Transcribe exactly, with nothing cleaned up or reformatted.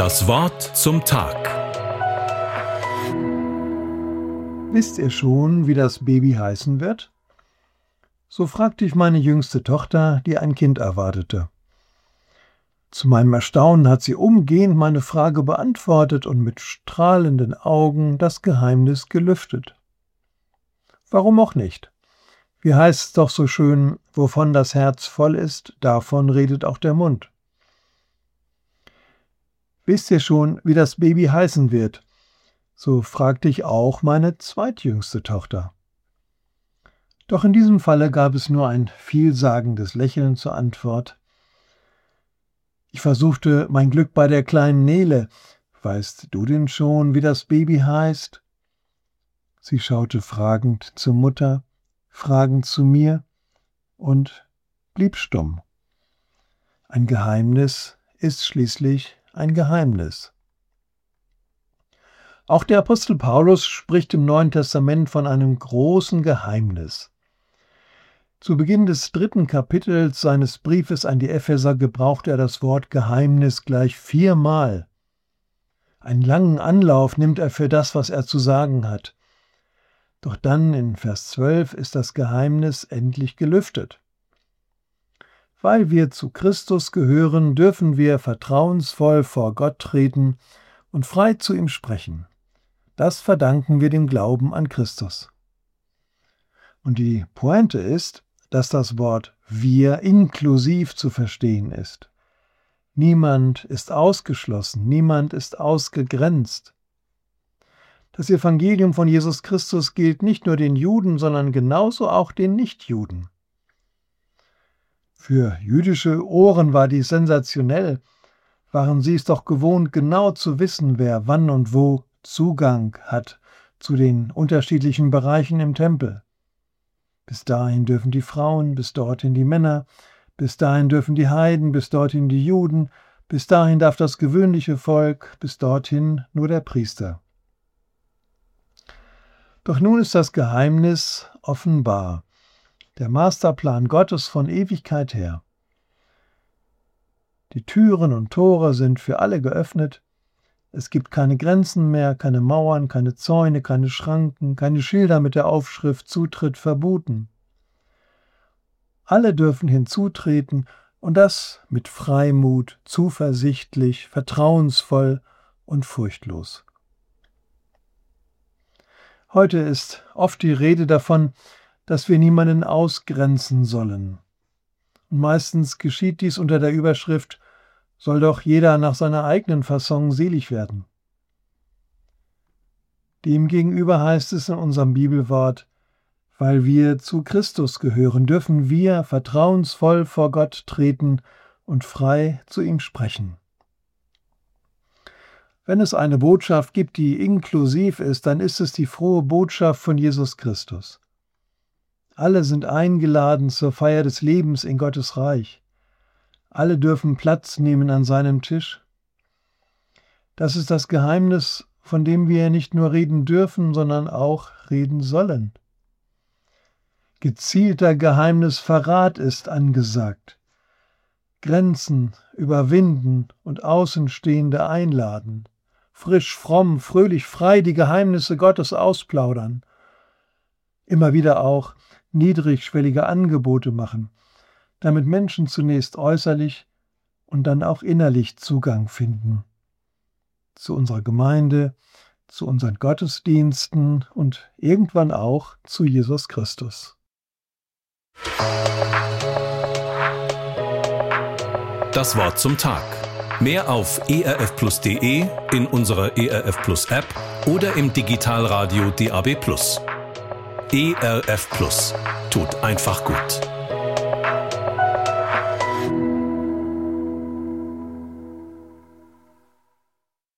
Das Wort zum Tag. Wisst ihr schon, wie das Baby heißen wird? So fragte ich meine jüngste Tochter, die ein Kind erwartete. Zu meinem Erstaunen hat sie umgehend meine Frage beantwortet und mit strahlenden Augen das Geheimnis gelüftet. Warum auch nicht? Wie heißt es doch so schön, wovon das Herz voll ist, davon redet auch der Mund. Wisst ihr schon, wie das Baby heißen wird? So fragte ich auch meine zweitjüngste Tochter. Doch in diesem Falle gab es nur ein vielsagendes Lächeln zur Antwort. Ich versuchte mein Glück bei der kleinen Nele. Weißt du denn schon, wie das Baby heißt? Sie schaute fragend zur Mutter, fragend zu mir und blieb stumm. Ein Geheimnis ist schließlich ein Geheimnis. Auch der Apostel Paulus spricht im Neuen Testament von einem großen Geheimnis. Zu Beginn des dritten Kapitels seines Briefes an die Epheser gebraucht er das Wort Geheimnis gleich viermal. Einen langen Anlauf nimmt er für das, was er zu sagen hat. Doch dann in Vers zwölf ist das Geheimnis endlich gelüftet. Weil wir zu Christus gehören, dürfen wir vertrauensvoll vor Gott treten und frei zu ihm sprechen. Das verdanken wir dem Glauben an Christus. Und die Pointe ist, dass das Wort wir inklusiv zu verstehen ist. Niemand ist ausgeschlossen, niemand ist ausgegrenzt. Das Evangelium von Jesus Christus gilt nicht nur den Juden, sondern genauso auch den Nichtjuden. Für jüdische Ohren war dies sensationell, waren sie es doch gewohnt, genau zu wissen, wer wann und wo Zugang hat zu den unterschiedlichen Bereichen im Tempel. Bis dahin dürfen die Frauen, bis dorthin die Männer, bis dahin dürfen die Heiden, bis dorthin die Juden, bis dahin darf das gewöhnliche Volk, bis dorthin nur der Priester. Doch nun ist das Geheimnis offenbar, der Masterplan Gottes von Ewigkeit her. Die Türen und Tore sind für alle geöffnet. Es gibt keine Grenzen mehr, keine Mauern, keine Zäune, keine Schranken, keine Schilder mit der Aufschrift Zutritt verboten. Alle dürfen hinzutreten und das mit Freimut, zuversichtlich, vertrauensvoll und furchtlos. Heute ist oft die Rede davon, dass wir niemanden ausgrenzen sollen. Und meistens geschieht dies unter der Überschrift, soll doch jeder nach seiner eigenen Fasson selig werden. Demgegenüber heißt es in unserem Bibelwort, weil wir zu Christus gehören, dürfen wir vertrauensvoll vor Gott treten und frei zu ihm sprechen. Wenn es eine Botschaft gibt, die inklusiv ist, dann ist es die frohe Botschaft von Jesus Christus. Alle sind eingeladen zur Feier des Lebens in Gottes Reich. Alle dürfen Platz nehmen an seinem Tisch. Das ist das Geheimnis, von dem wir nicht nur reden dürfen, sondern auch reden sollen. Gezielter Geheimnisverrat ist angesagt. Grenzen überwinden und Außenstehende einladen. Frisch, fromm, fröhlich, frei die Geheimnisse Gottes ausplaudern. Immer wieder auch niedrigschwellige Angebote machen, damit Menschen zunächst äußerlich und dann auch innerlich Zugang finden. Zu unserer Gemeinde, zu unseren Gottesdiensten und irgendwann auch zu Jesus Christus. Das Wort zum Tag. Mehr auf e r f plus punkt d e, in unserer E R F Plus App oder im Digitalradio D A B plus. E R F Plus tut einfach gut.